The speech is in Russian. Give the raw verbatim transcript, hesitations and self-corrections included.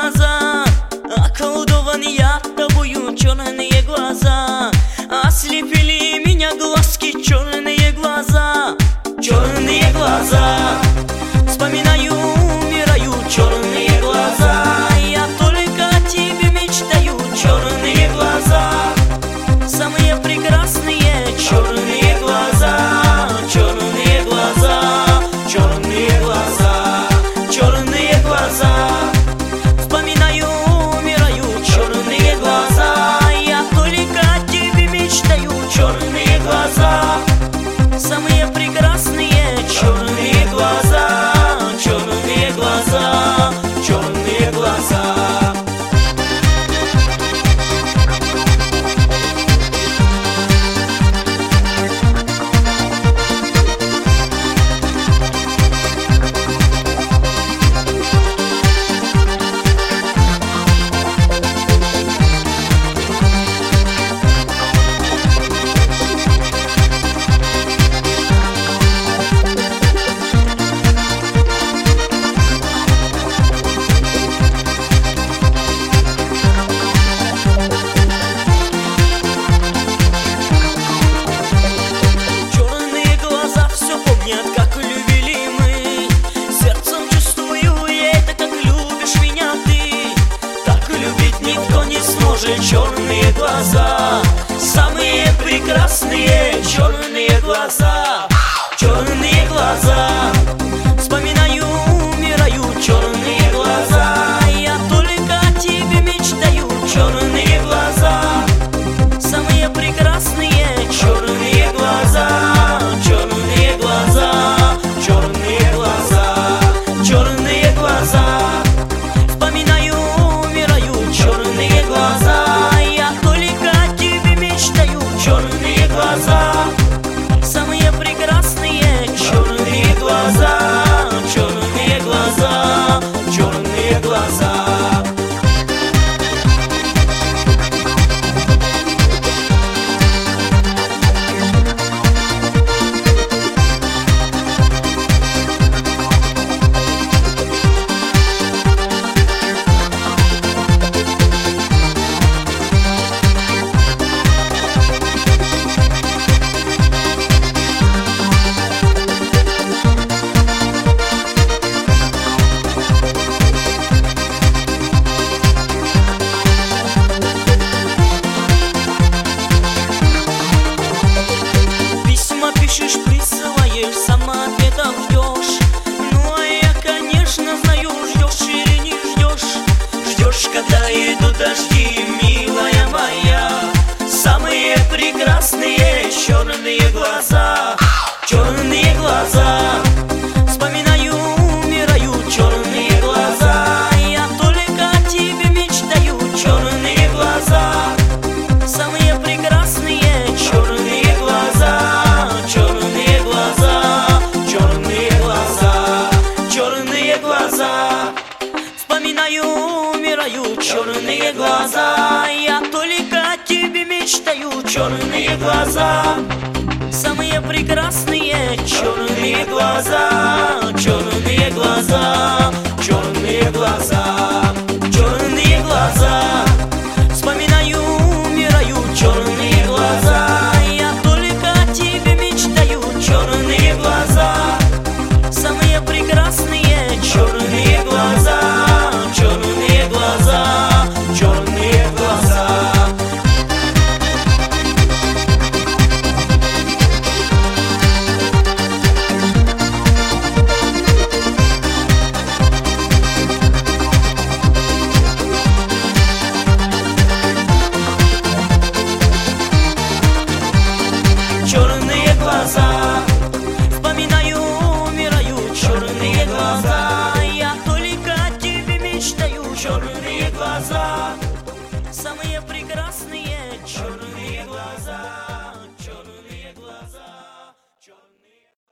глаза, околдован я тобою, черные глаза. Ослепили меня глазки, черные глаза, черные глаза. Вспоминаю, умираю, черные глаза. Я только о тебе мечтаю, черные глаза. Самые прекрасные черные глаза, черные глаза, черные глаза, черные глаза. Вспоминаю, умираю, черные глаза. Я только о тебе мечтаю, черные глаза. Самые прекрасные черные глаза, черные глаза, черные глаза. Как любили мы, сердцем чувствую я это, как любишь меня ты. Так любить никто не сможет. Черные глаза, самые прекрасные черные глаза, черные глаза. Вспоминаю, умираю, черные глаза. Я только о тебе мечтаю, черные глаза. Самые прекрасные черные глаза, черные глаза, черные глаза, черные глаза. Вспоминаю, умираю, черные глаза. Я только о тебе мечтаю, черные глаза. Самые прекрасные черные глаза, черные глаза, черные глаза. Пишешь, присылаешь, сама ответов ждешь. Ну а я, конечно, знаю, ждешь или не ждешь. Ждешь, когда идут дожди, милая моя. Самые прекрасные черные глаза, черные глаза. Вспоминаю, умираю, черные глаза. Я только о тебе мечтаю, черные глаза. Самые прекрасные черные глаза, черные глаза, черные глаза, черные глаза. Вспоминаю, умираю, черные глаза. Я только о тебе мечтаю, черные глаза. Самые прекрасные черные глаза, черные глаза, черные глаза, черные глаза. Вспоминаю, умираю, черные глаза. Я только о тебе мечтаю, черные глаза. Самые прекрасные черные глаза, черные глаза, черные глаза. Черные глаза, вспоминаю, умираю, черные глаза. Я только о тебе мечтаю, черные глаза.